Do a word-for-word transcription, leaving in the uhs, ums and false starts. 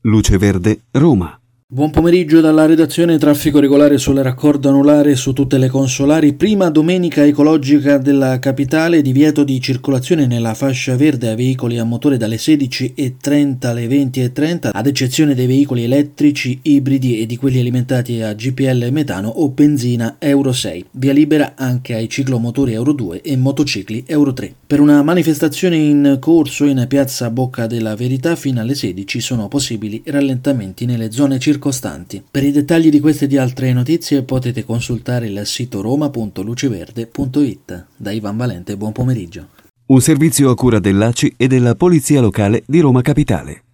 Luce Verde, Roma. Buon pomeriggio dalla redazione. Traffico regolare sulle raccordo anulare su tutte le consolari. Prima domenica ecologica della capitale, divieto di circolazione nella fascia verde a veicoli a motore dalle sedici e trenta alle venti e trenta, ad eccezione dei veicoli elettrici, ibridi e di quelli alimentati a G P L metano o benzina Euro sei. Via libera anche ai ciclomotori Euro due e motocicli Euro tre. Per una manifestazione in corso in piazza Bocca della Verità fino alle sedici sono possibili rallentamenti nelle zone circostanti. Costanti. Per i dettagli di queste e di altre notizie potete consultare il sito roma punto luceverde punto it. Da Ivan Valente, buon pomeriggio. Un servizio a cura dell'A C I e della Polizia Locale di Roma Capitale.